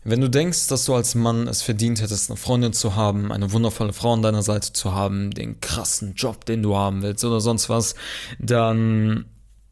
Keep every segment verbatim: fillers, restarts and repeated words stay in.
Wenn du denkst, dass du als Mann es verdient hättest, eine Freundin zu haben, eine wundervolle Frau an deiner Seite zu haben, den krassen Job, den du haben willst oder sonst was, dann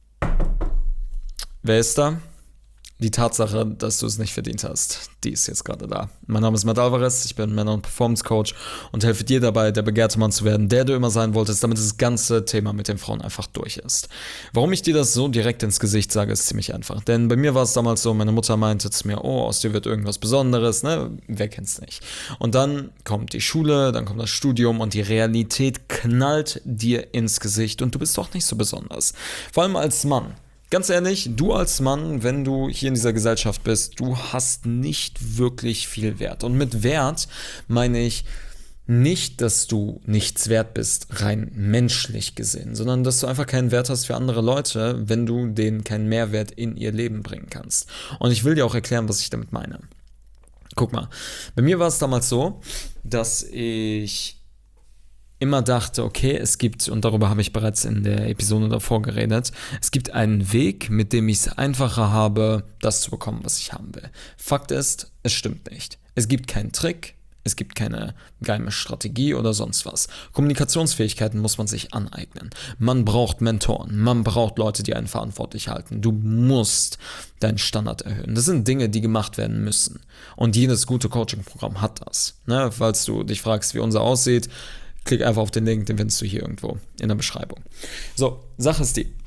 wer ist da? Die Tatsache, dass du es nicht verdient hast, die ist jetzt gerade da. Mein Name ist Matt Alvarez, ich bin Männer- und Performance-Coach und helfe dir dabei, der begehrte Mann zu werden, der du immer sein wolltest, damit das ganze Thema mit den Frauen einfach durch ist. Warum ich dir das so direkt ins Gesicht sage, ist ziemlich einfach. Denn bei mir war es damals so, meine Mutter meinte zu mir, oh, aus dir wird irgendwas Besonderes, ne? Wer kennt's nicht? Und dann kommt die Schule, dann kommt das Studium und die Realität knallt dir ins Gesicht und du bist doch nicht so besonders. Vor allem als Mann. Ganz ehrlich, du als Mann, wenn du hier in dieser Gesellschaft bist, du hast nicht wirklich viel Wert. Und mit Wert meine ich nicht, dass du nichts wert bist, rein menschlich gesehen, sondern dass du einfach keinen Wert hast für andere Leute, wenn du denen keinen Mehrwert in ihr Leben bringen kannst. Und ich will dir auch erklären, was ich damit meine. Guck mal, bei mir war es damals so, dass ich immer dachte, okay, es gibt, und darüber habe ich bereits in der Episode davor geredet, es gibt einen Weg, mit dem ich es einfacher habe, das zu bekommen, was ich haben will. Fakt ist, es stimmt nicht. Es gibt keinen Trick, es gibt keine geheime Strategie oder sonst was. Kommunikationsfähigkeiten muss man sich aneignen. Man braucht Mentoren, man braucht Leute, die einen verantwortlich halten. Du musst deinen Standard erhöhen. Das sind Dinge, die gemacht werden müssen. Und jedes gute Coaching-Programm hat das. Ne? Falls du dich fragst, wie unser aussieht, klick einfach auf den Link, den findest du hier irgendwo in der Beschreibung. So, Sache ist die.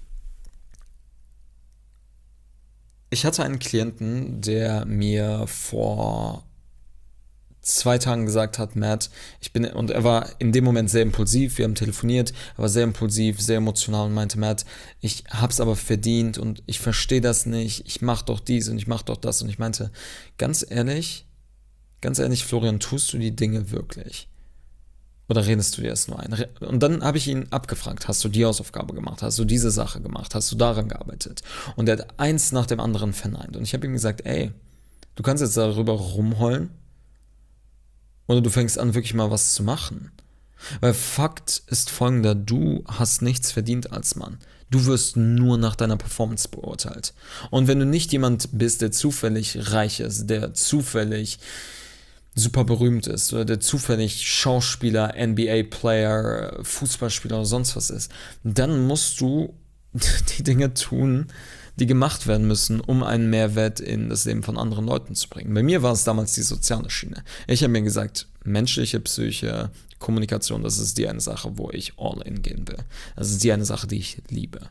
Ich hatte einen Klienten, der mir vor zwei Tagen gesagt hat, Matt, ich bin, und er war in dem Moment sehr impulsiv, wir haben telefoniert, er war sehr impulsiv, sehr emotional und meinte, Matt, ich hab's aber verdient und ich verstehe das nicht, ich mach doch dies und ich mach doch das und ich meinte, ganz ehrlich, ganz ehrlich, Florian, tust du die Dinge wirklich? Oder redest du dir das nur ein? Und dann habe ich ihn abgefragt, hast du die Hausaufgabe gemacht? Hast du diese Sache gemacht? Hast du daran gearbeitet? Und er hat eins nach dem anderen verneint. Und ich habe ihm gesagt, ey, du kannst jetzt darüber rumheulen oder du fängst an, wirklich mal was zu machen. Weil Fakt ist folgender, du hast nichts verdient als Mann. Du wirst nur nach deiner Performance beurteilt. Und wenn du nicht jemand bist, der zufällig reich ist, der zufällig super berühmt ist oder der zufällig Schauspieler, N B A-Player, Fußballspieler oder sonst was ist, dann musst du die Dinge tun, die gemacht werden müssen, um einen Mehrwert in das Leben von anderen Leuten zu bringen. Bei mir war es damals die soziale Schiene. Ich habe mir gesagt, menschliche Psyche, Kommunikation, das ist die eine Sache, wo ich all in gehen will. Das ist die eine Sache, die ich liebe.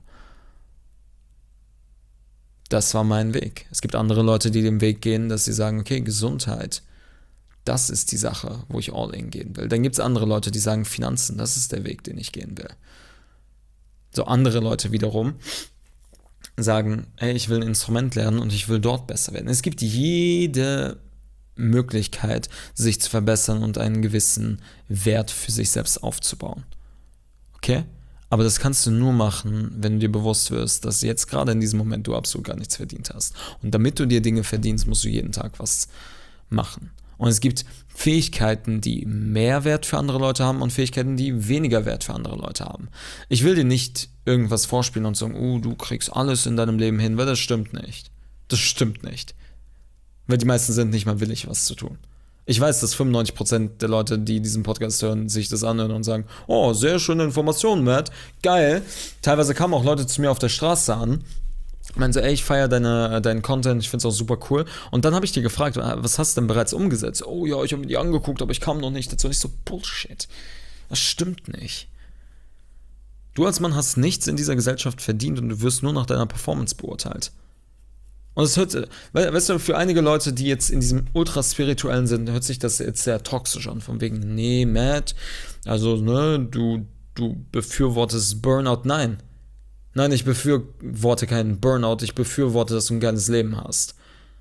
Das war mein Weg. Es gibt andere Leute, die den Weg gehen, dass sie sagen, okay, Gesundheit, das ist die Sache, wo ich all in gehen will. Dann gibt es andere Leute, die sagen, Finanzen, das ist der Weg, den ich gehen will. So andere Leute wiederum sagen, hey, ich will ein Instrument lernen und ich will dort besser werden. Es gibt jede Möglichkeit, sich zu verbessern und einen gewissen Wert für sich selbst aufzubauen. Okay? Aber das kannst du nur machen, wenn du dir bewusst wirst, dass jetzt gerade in diesem Moment du absolut gar nichts verdient hast. Und damit du dir Dinge verdienst, musst du jeden Tag was machen. Und es gibt Fähigkeiten, die mehr Wert für andere Leute haben und Fähigkeiten, die weniger Wert für andere Leute haben. Ich will dir nicht irgendwas vorspielen und sagen, oh, du kriegst alles in deinem Leben hin, weil das stimmt nicht. Das stimmt nicht. Weil die meisten sind nicht mal willig, was zu tun. Ich weiß, dass fünfundneunzig Prozent der Leute, die diesen Podcast hören, sich das anhören und sagen, oh, sehr schöne Informationen, Matt, geil. Teilweise kamen auch Leute zu mir auf der Straße an, meinen so, ey, ich feiere deine, deinen Content, ich finde es auch super cool. Und dann habe ich dir gefragt, was hast du denn bereits umgesetzt? Oh ja, ich habe mir die angeguckt, aber ich kam noch nicht dazu. Und ich so, Bullshit. Das stimmt nicht. Du als Mann hast nichts in dieser Gesellschaft verdient und du wirst nur nach deiner Performance beurteilt. Und es hört, weißt du, für einige Leute, die jetzt in diesem ultra-spirituellen sind, hört sich das jetzt sehr toxisch an, von wegen, nee, Matt, also, ne, du, du befürwortest Burnout. Nein. Nein, ich befürworte keinen Burnout, ich befürworte, dass du ein geiles Leben hast.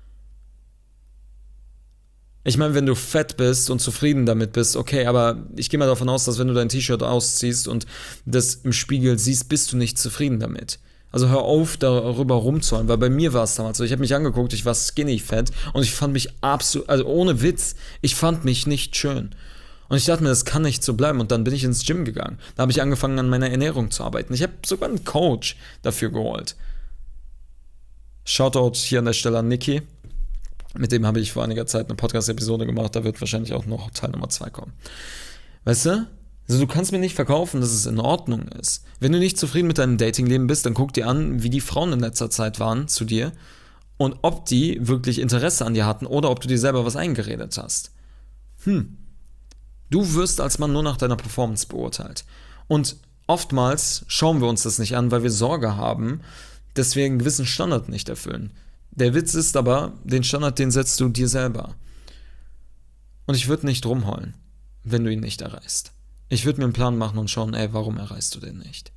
Ich meine, wenn du fett bist und zufrieden damit bist, okay, aber ich gehe mal davon aus, dass wenn du dein T-Shirt ausziehst und das im Spiegel siehst, bist du nicht zufrieden damit. Also hör auf, darüber rumzuhören, weil bei mir war es damals so, ich habe mich angeguckt, ich war skinny fett und ich fand mich absolut, also ohne Witz, ich fand mich nicht schön. Und ich dachte mir, das kann nicht so bleiben. Und dann bin ich ins Gym gegangen. Da habe ich angefangen, an meiner Ernährung zu arbeiten. Ich habe sogar einen Coach dafür geholt. Shoutout hier an der Stelle an Niki. Mit dem habe ich vor einiger Zeit eine Podcast-Episode gemacht, da wird wahrscheinlich auch noch Teil Nummer zwei kommen. Weißt du? Also du kannst mir nicht verkaufen, dass es in Ordnung ist. Wenn du nicht zufrieden mit deinem Datingleben bist, dann guck dir an, wie die Frauen in letzter Zeit waren zu dir und ob die wirklich Interesse an dir hatten oder ob du dir selber was eingeredet hast. Hm. Du wirst als Mann nur nach deiner Performance beurteilt. Und oftmals schauen wir uns das nicht an, weil wir Sorge haben, dass wir einen gewissen Standard nicht erfüllen. Der Witz ist aber, den Standard, den setzt du dir selber. Und ich würde nicht rumheulen, wenn du ihn nicht erreichst. Ich würde mir einen Plan machen und schauen, ey, warum erreichst du den nicht?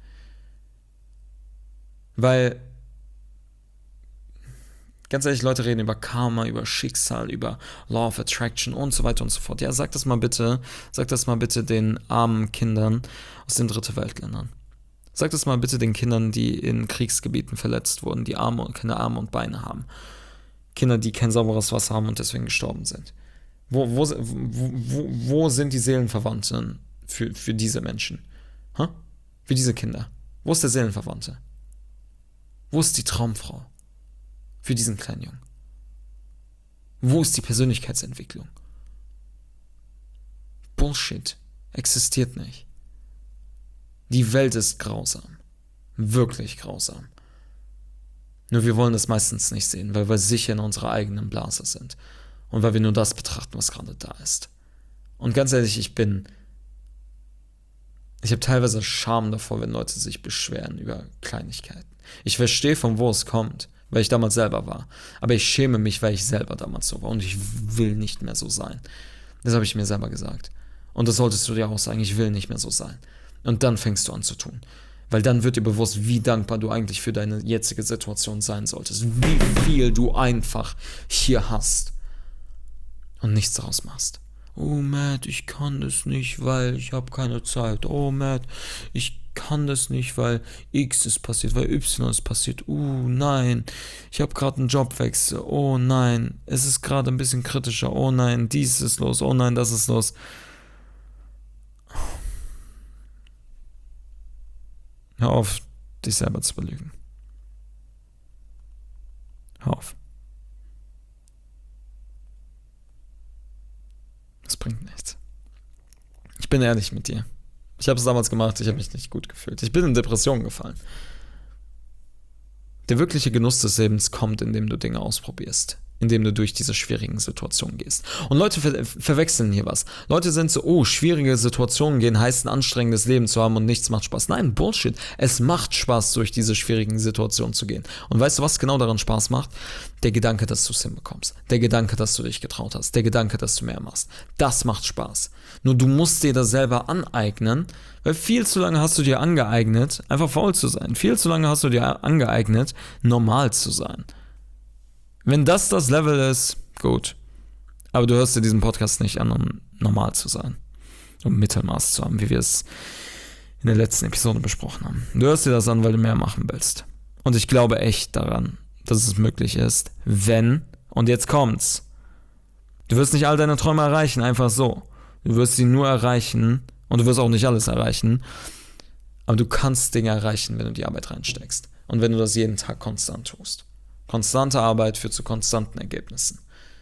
Weil, ganz ehrlich, Leute reden über Karma, über Schicksal, über Law of Attraction und so weiter und so fort. Ja, sag das mal bitte, sag das mal bitte den armen Kindern aus den Dritte Weltländern. Sag das mal bitte den Kindern, die in Kriegsgebieten verletzt wurden, die Arme und keine Arme und Beine haben. Kinder, die kein sauberes Wasser haben und deswegen gestorben sind. Wo, wo, wo, wo sind die Seelenverwandten für, für diese Menschen? Huh? Für diese Kinder? Wo ist der Seelenverwandte? Wo ist die Traumfrau für diesen kleinen Jungen? Wo ist die Persönlichkeitsentwicklung? Bullshit. Existiert nicht. Die Welt ist grausam. Wirklich grausam. Nur wir wollen das meistens nicht sehen, weil wir sicher in unserer eigenen Blase sind. Und weil wir nur das betrachten, was gerade da ist. Und ganz ehrlich, ich bin... Ich habe teilweise Scham davor, wenn Leute sich beschweren über Kleinigkeiten. Ich verstehe, von wo es kommt, weil ich damals selber war. Aber ich schäme mich, weil ich selber damals so war. Und ich will nicht mehr so sein. Das habe ich mir selber gesagt. Und das solltest du dir auch sagen, ich will nicht mehr so sein. Und dann fängst du an zu tun. Weil dann wird dir bewusst, wie dankbar du eigentlich für deine jetzige Situation sein solltest. Wie viel du einfach hier hast. Und nichts daraus machst. Oh, Matt, ich kann das nicht, weil ich habe keine Zeit. Oh, Matt, ich kann das nicht, weil X ist passiert, weil Y ist passiert. Uh, nein, ich habe gerade einen Jobwechsel. Oh, nein, es ist gerade ein bisschen kritischer. Oh, nein, dies ist los. Oh, nein, das ist los. Hör auf, dich selber zu belügen. Hör auf. Das bringt nichts. Ich bin ehrlich mit dir. Ich habe es damals gemacht, ich habe mich nicht gut gefühlt. Ich bin in Depressionen gefallen. Der wirkliche Genuss des Lebens kommt, indem du Dinge ausprobierst. Indem du durch diese schwierigen Situationen gehst. Und Leute ver- verwechseln hier was. Leute sind so, oh, schwierige Situationen gehen, heißt ein anstrengendes Leben zu haben und nichts macht Spaß. Nein, Bullshit. Es macht Spaß, durch diese schwierigen Situationen zu gehen. Und weißt du, was genau daran Spaß macht? Der Gedanke, dass du es hinbekommst. Der Gedanke, dass du dich getraut hast. Der Gedanke, dass du mehr machst. Das macht Spaß. Nur du musst dir das selber aneignen, weil viel zu lange hast du dir angeeignet, einfach faul zu sein. Viel zu lange hast du dir angeeignet, normal zu sein. Wenn das das Level ist, gut. Aber du hörst dir diesen Podcast nicht an, um normal zu sein. Um Mittelmaß zu haben, wie wir es in der letzten Episode besprochen haben. Du hörst dir das an, weil du mehr machen willst. Und ich glaube echt daran, dass es möglich ist, wenn, und jetzt kommt's, du wirst nicht all deine Träume erreichen, einfach so. Du wirst sie nur erreichen, und du wirst auch nicht alles erreichen, aber du kannst Dinge erreichen, wenn du die Arbeit reinsteckst. Und wenn du das jeden Tag konstant tust. Konstante Arbeit führt zu konstanten Ergebnissen.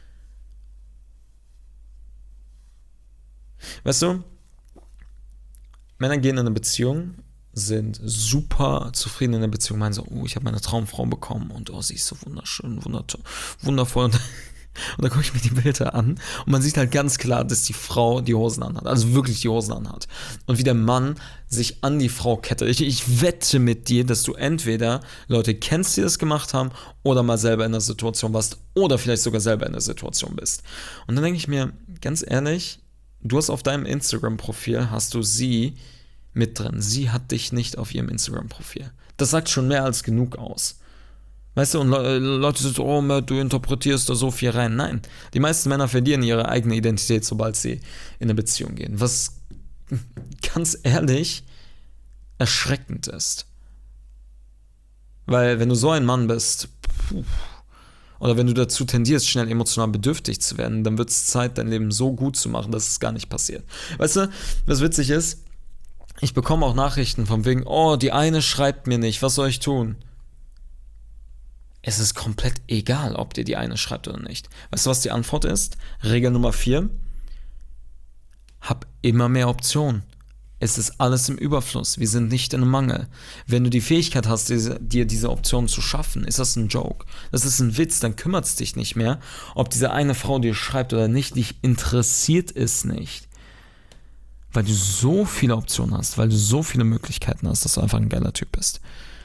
Weißt du, Männer gehen in eine Beziehung, sind super zufrieden in der Beziehung, meinen so, oh, ich habe meine Traumfrau bekommen und oh, sie ist so wunderschön, wundertoll, wundervoll. Und dann gucke ich mir die Bilder an und man sieht halt ganz klar, dass die Frau die Hosen anhat, also wirklich die Hosen anhat. Und wie der Mann sich an die Frau kettet. Ich, ich wette mit dir, dass du entweder Leute kennst, die das gemacht haben, oder mal selber in der Situation warst, oder vielleicht sogar selber in der Situation bist. Und dann denke ich mir, ganz ehrlich, du hast auf deinem Instagram-Profil, hast du sie mit drin. Sie hat dich nicht auf ihrem Instagram-Profil. Das sagt schon mehr als genug aus. Weißt du, und Le- Leute sagen so, oh, Matt, du interpretierst da so viel rein. Nein, die meisten Männer verlieren ihre eigene Identität, sobald sie in eine Beziehung gehen. Was ganz ehrlich erschreckend ist. Weil wenn du so ein Mann bist, puh, oder wenn du dazu tendierst, schnell emotional bedürftig zu werden, dann wird es Zeit, dein Leben so gut zu machen, dass es gar nicht passiert. Weißt du, was witzig ist? Ich bekomme auch Nachrichten von wegen, oh, die eine schreibt mir nicht, was soll ich tun? Es ist komplett egal, ob dir die eine schreibt oder nicht. Weißt du, was die Antwort ist? Regel Nummer vier. Hab immer mehr Optionen. Es ist alles im Überfluss. Wir sind nicht in einem Mangel. Wenn du die Fähigkeit hast, dir diese Optionen zu schaffen, ist das ein Joke. Das ist ein Witz, dann kümmert es dich nicht mehr, ob diese eine Frau dir schreibt oder nicht. Dich interessiert es nicht. Weil du so viele Optionen hast, weil du so viele Möglichkeiten hast, dass du einfach ein geiler Typ bist.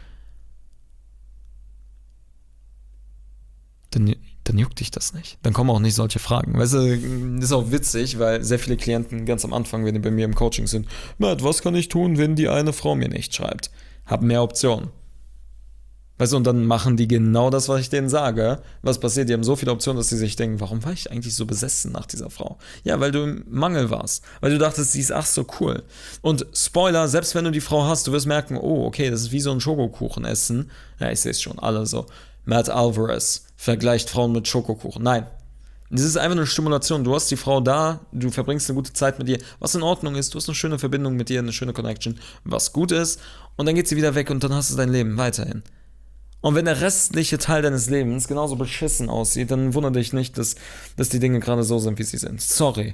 Dann, dann juckt dich das nicht. Dann kommen auch nicht solche Fragen. Weißt du, das ist auch witzig, weil sehr viele Klienten ganz am Anfang, wenn die bei mir im Coaching sind, Matt, was kann ich tun, wenn die eine Frau mir nicht schreibt? Hab mehr Optionen. Weißt du, und dann machen die genau das, was ich denen sage. Was passiert? Die haben so viele Optionen, dass sie sich denken, warum war ich eigentlich so besessen nach dieser Frau? Ja, weil du im Mangel warst. Weil du dachtest, sie ist ach so cool. Und Spoiler, selbst wenn du die Frau hast, du wirst merken, oh, okay, das ist wie so ein Schokokuchen essen. Ja, ich sehe es schon, alle so. Matt Alvarez vergleicht Frauen mit Schokokuchen. Nein. Das ist einfach eine Stimulation. Du hast die Frau da, du verbringst eine gute Zeit mit ihr, was in Ordnung ist, du hast eine schöne Verbindung mit ihr, eine schöne Connection, was gut ist, und dann geht sie wieder weg und dann hast du dein Leben weiterhin. Und wenn der restliche Teil deines Lebens genauso beschissen aussieht, dann wundere dich nicht, dass, dass die Dinge gerade so sind, wie sie sind. Sorry.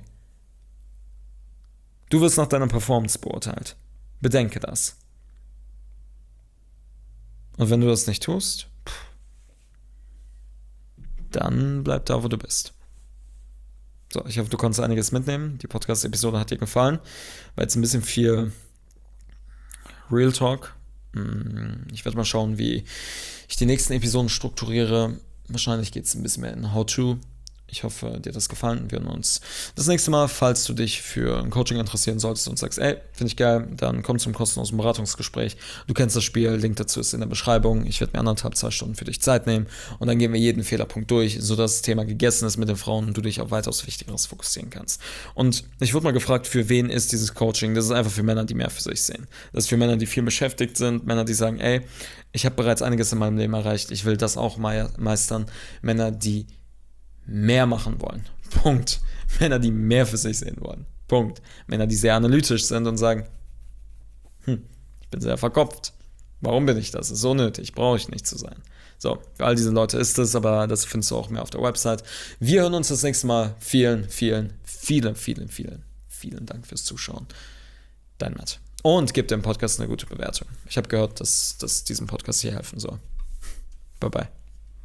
Du wirst nach deiner Performance beurteilt. Bedenke das. Und wenn du das nicht tust, dann bleib da, wo du bist. So, ich hoffe, du konntest einiges mitnehmen. Die Podcast-Episode hat dir gefallen. War jetzt ein bisschen viel Real Talk. Ich werde mal schauen, wie ich die nächsten Episoden strukturiere. Wahrscheinlich geht es ein bisschen mehr in How-To. Ich hoffe, dir hat das gefallen. Wir hören uns das nächste Mal, falls du dich für ein Coaching interessieren solltest und sagst, ey, finde ich geil, dann komm zum kostenlosen Beratungsgespräch. Du kennst das Spiel, Link dazu ist in der Beschreibung. Ich werde mir anderthalb, zwei Stunden für dich Zeit nehmen und dann gehen wir jeden Fehlerpunkt durch, sodass das Thema gegessen ist mit den Frauen und du dich auf weitaus Wichtigeres fokussieren kannst. Und ich wurde mal gefragt, für wen ist dieses Coaching? Das ist einfach für Männer, die mehr für sich sehen. Das ist für Männer, die viel beschäftigt sind, Männer, die sagen, ey, ich habe bereits einiges in meinem Leben erreicht, ich will das auch meistern. Männer, die mehr machen wollen. Punkt. Männer, die mehr für sich sehen wollen. Punkt. Männer, die sehr analytisch sind und sagen, hm, ich bin sehr verkopft. Warum bin ich das? Ist so nötig. Brauche ich nicht zu sein. So, für all diese Leute ist es, aber das findest du auch mehr auf der Website. Wir hören uns das nächste Mal. Vielen, vielen, vielen, vielen, vielen, vielen Dank fürs Zuschauen. Dein Matt. Und gib dem Podcast eine gute Bewertung. Ich habe gehört, dass, dass diesem Podcast hier helfen soll. Bye, bye.